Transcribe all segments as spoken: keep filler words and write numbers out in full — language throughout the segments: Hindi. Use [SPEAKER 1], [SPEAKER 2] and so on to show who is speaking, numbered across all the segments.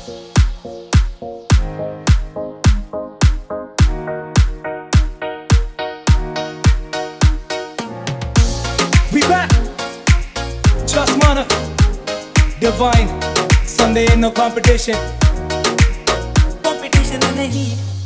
[SPEAKER 1] We back, just wanna divine Sunday in no competition.
[SPEAKER 2] Competition नहीं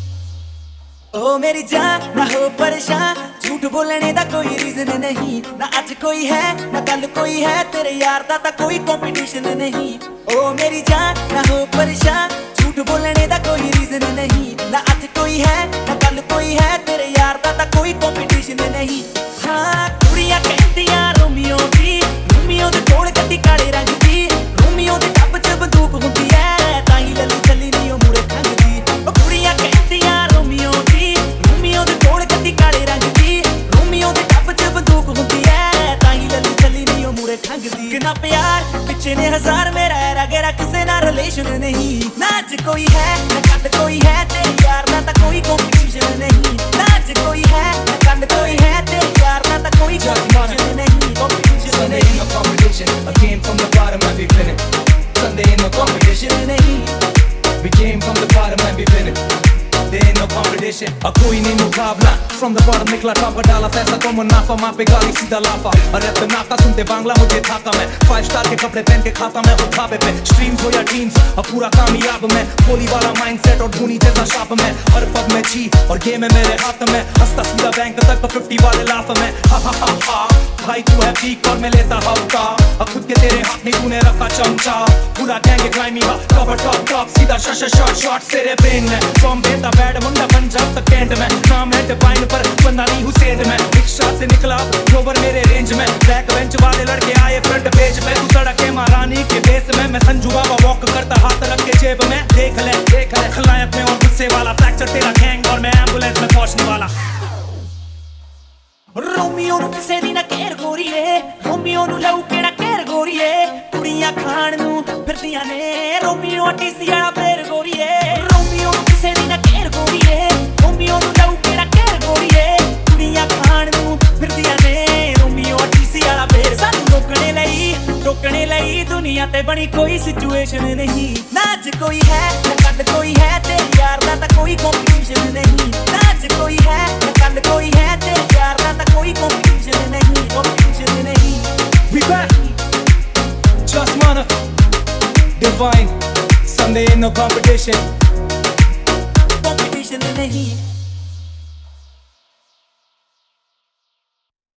[SPEAKER 2] ओ मेरी जान ना हो परेशान, झूठ बोलने दा कोई रीजन नहीं। ना आज कोई है ना कल कोई है, तेरे यार दा ता कोई कंपटीशन नहीं। ओ मेरी जान ना हो परेशान, झूठ बोलने दा कोई रीजन नहीं। ना आज कोई है ना कल कोई है, तेरे यार दा ता कोई कंपटीशन नहीं। हाँ कुड़ियां कहदियां रोमियो दी, रोमियो दे कोल गड्डी काले रंग दी, रोमियो दे टब च बंदूक हुंदी है, ताई लली चली नी ओ मुड़े खंगदी। ओ कुड़ियां कहदियां रोमियो दी, रोमियो दे कोल गड्डी काले रंग दी, रोमियो दे टब च बंदूक हुंदी है, ताई लली चली नी ओ मुड़े खंगदी। कितना प्यार पिछे ने हजार मेरा है गेरा, किसे ना रिलेशन नहीं। ना आज कोई है ना कल कोई है, तेरे यार दा ता कोई कंपटीशन नहीं। ना आज कोई है ना कल कोई है, तेरे यार दा ता कोई कंपटीशन नहीं। Competition
[SPEAKER 1] Sunday in no competition. I came from the bottom and we winning. Sunday in no competition.
[SPEAKER 2] नहीं
[SPEAKER 1] We came from the bottom and we winning. There ain't no competition. A कोई नहीं मुकाबला. From the bottom निकला टॉप पर डाला पैसा तो मुनाफा, माँ पे गाली सीधा लाफा। अरे अब नाका सुनते बांग्ला मुझे थाका मैं, फाइव स्टार के कपड़े पहन के खाता मैं उठावे पे। स्ट्रीम्स हो या टीम्स अब पूरा कामयाब मैं, कोहली वाला माइंडसेट और धोनी जैसा शाप में। हर पग में जी और गेम है मेरे हाथ में, हंसता सीधा बैंक तक तो फिफ्टी वाले लाफ में। हा हा हा हा भाई तू है पीक और मैं लेता हफ्ता, अब खुद के तेरे हाथ में तूने रखा चमचा। पूरा गैंग ग्राइमी हा कवर टॉप टॉप सीधा शॉट शॉट शॉट तेरे ब्रेन में। बॉम्बे दा बैड मुंडा पंजाब तक कैंट में, नाम है डिवाइन पर बंदा नहीं हुसैन में। रिक्शा से निकला ग्लोबर मेरे रेंज में, बैक बेंच वाले लड़के आए फ्रंट पेज में। तू सड़क के महारानी के बेस में, मैं संजू बाबा वॉक करता हाथ रख के जेब में। देख ले देख ले खलायत में और गुस्से वाला, फ्रैक्चर तेरा गैंग और मैं एम्बुलेंस में पहुंचने वाला।
[SPEAKER 2] रोमियो नु किसे दी ना केर गोरीए, रोमियो नु लऊ केड़ा केर गोरीए। कुड़ियां खान नु फिरदियां ने, रोमियो टीसी वाला फेर गोरीए। रोमियो नु किसे दी ना केर गोरीए, रोमियो नु लऊ केड़ा केर गोरीए। कुड़ियां खान नु फिरदियां ने, रोमियो टीसी वाला फेर। सानू रोकने लई रोकने लई दुनिया ते बनी कोई सिचुएशन नहीं। ना आज कोई है ना कल कोई है, तेरे यार दा ता कोई कंपटीशन नहीं। ना आज कोई है ना कल कोई है, तेरे यार दा ता कोई कंपटीशन नहीं। कंपटीशन नहीं
[SPEAKER 1] We back, just wanna divine Sunday in no competition.
[SPEAKER 2] Competition नहीं।